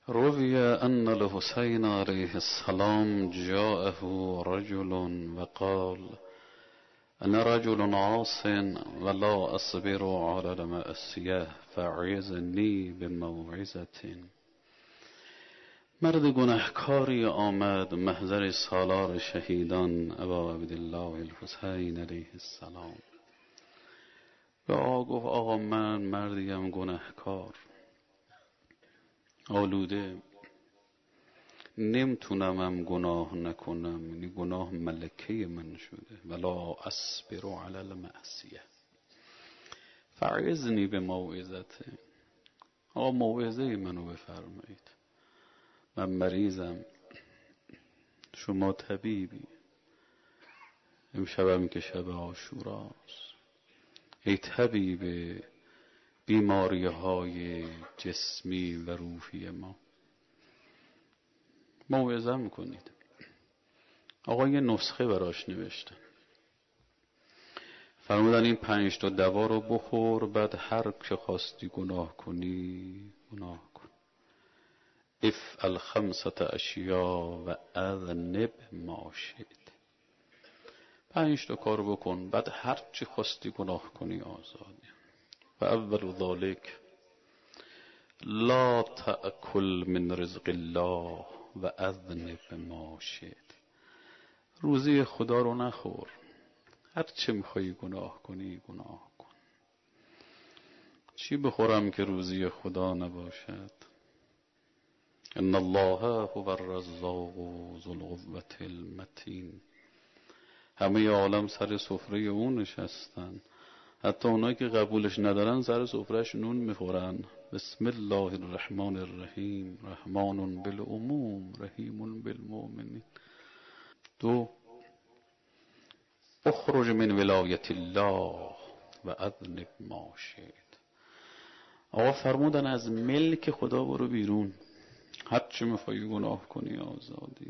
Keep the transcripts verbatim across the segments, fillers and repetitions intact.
روی أن الحسين عليه السلام جاءه رجل وقال أنا رجل عاص ولا أصبر على المعصية فعظني بموعظة. مرد گنهکاری آمد محضر سالار شهیدان ابا عبدالله الحسین علیه السلام. به آقا گفت آقا من مردیم گنهکار، آلوده، نمیتونم هم گناه نکنم، یعنی گناه ملکه من شده. ولا اصبر علی المعصیه فعظنی به موعظت. آقا موعظه منو بفرمایید، من مریضم، شما طبیبی، امشبم که شب عاشوراست، ای طبیب بیماری های جسمی و روحی ما موعظه میکنید. آقا یه نسخه براش نوشتن، فرمودن این پنج تا دوا رو بخور، بعد هر که خواستی گناه کنی گناه کن. افعل خمسة اشیاء و اذنب ما شئت. پنج تا کار بکن، بعد هر چی خواستی گناه کنی آزادی. و اول ذالک لا تأکل من رزق الله و اذنب ما شئت. روزی خدا رو نخور، هر چه میخوایی گناه کنی گناه کن. چی بخورم که روزی خدا نباشد؟ ان الله هو الرزاق ذو القوة المتین. همه عالم سر سفره اون نشستن، حتی اونایی که قبولش ندارن سر سفرهش نون میخورن. بسم الله الرحمن الرحیم، رحمان بالعموم رحیم بالمؤمنین. دو، اخرج من ولایت الله و اذنب ما شئت. آقا فرمودن از ملک خدا برو بیرون، هر چه میخوایی گناه کنی آزادی.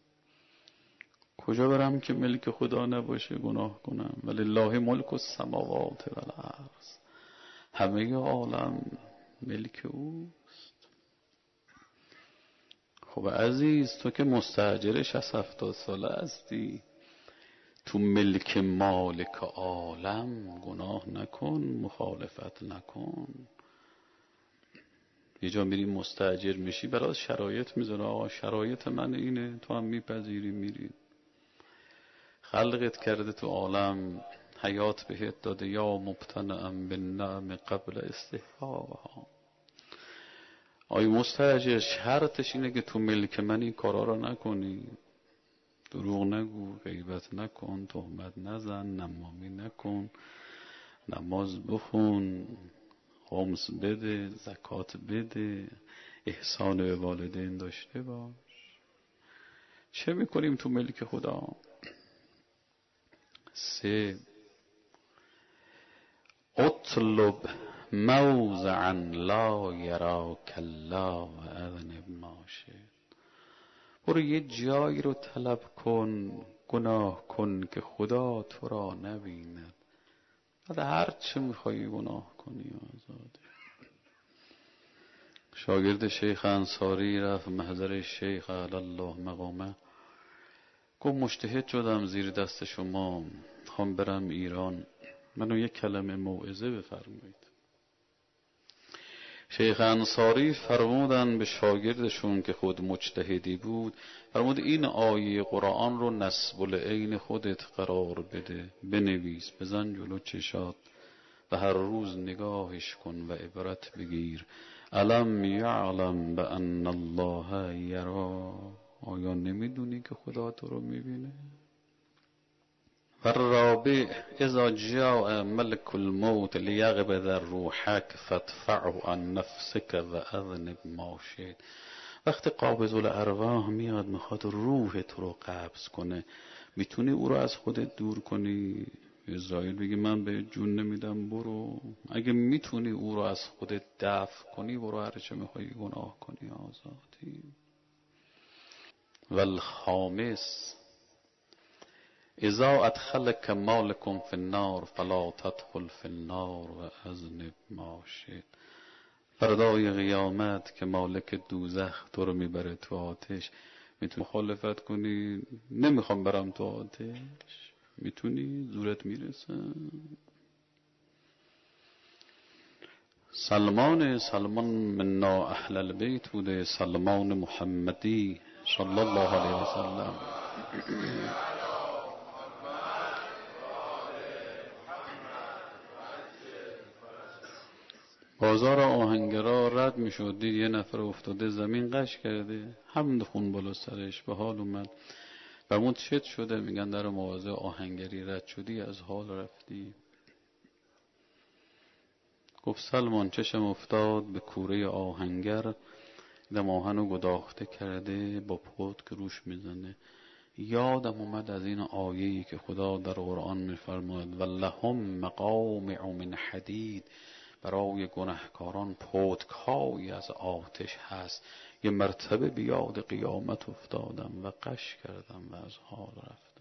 کجا برم که ملک خدا نباشه گناه کنم؟ ولله ملک السماوات و الارض. همه عالم ملک اوست. خب عزیز، تو که مستاجر شصت هفتاد ساله هستی، تو ملک مالک عالم گناه نکن، مخالفت نکن. یه جا میری مستاجر میشی، برای شرایط میذاره، آقا شرایط من اینه، تو هم میپذیری میری. خلقت کرده تو عالم، حیات بهت داده، یا مبتنعم بالنعم قبل استحقاقها. آی مستاجر، شرطش اینه که تو ملک من این کارا رو نکنی. دروغ نگو، غیبت نکن، تهمت نزن، نمامی نکن، نماز بخون، خمس بده، زکات بده، احسان به والدین داشته باش. چه میکنیم تو ملک خدا؟ سه، اطلب موضعا لا یراک الله و اذنب ما شئت. برو یه جایی رو طلب کن، گناه کن که خدا تو را نبیند. بعد هر چه میخوایی گناه کنی آزاده. شاگرد شیخ انصاری رفت محضر شیخ علی الله مقامه، گفت مجتهد شدم زیر دست شما، خوام برم ایران، منو یک کلمه موعظه بفرمایید. شیخ انصاری فرمودن به شاگردشون که خود مجتهدی بود، فرمود این آیه قرآن رو نصب العین خودت قرار بده، بنویس، بزن جلو چشات و هر روز نگاهش کن و عبرت بگیر. الم یعلم بان الله یرا. آیا نمیدونی که خدا تو رو میبینه؟ و الرابع اذا جاء ملك الموت لیقبض روحک فادفعه عن نفسک و اذنب ما شئت. وقتی قابض الارواح میاد میخواد روح تو رو قبض کنه، میتونی او رو از خودت دور کنی؟ اسرائیل بگی من به جون نمیدم برو. اگه میتونی او رو از خودت دفع کنی، برو هر چه میخوایی گناه کنی آزادی. والخامس اذا ادخلك مالكم في النار فلا تدخل في النار و اذنب ما شئت. فردای قیامت که مالک دوزخ تو رو میبره تو آتش، میتونی مخالفت کنی نمیخوام برم تو آتش؟ میتونی؟ زورت میرسه؟ سلمان سلمان منا اهل البیت بوده، سلمان محمدی صلی الله علیه و سلم. بازار آهنگرا رد می شد، دید یه نفر افتاده زمین قش کرده، همون خون بالا سرش، به حال اومد فرمود چت شده؟ میگن در مواضع آهنگری رد شدی از حال رفتی. گفت سلمان چشم افتاد به کوره آهنگر، دیدم آهنو گداخته کرده با پود که روش میزنه. یادم اومد از این آیه‌ای که خدا در قرآن میفرماید ولهم مقامع من حدید، برای گناهکاران پودکایی از آتش هست. یه مرتبه بیاد قیامت افتادم و قش کردم و از حال رفتم.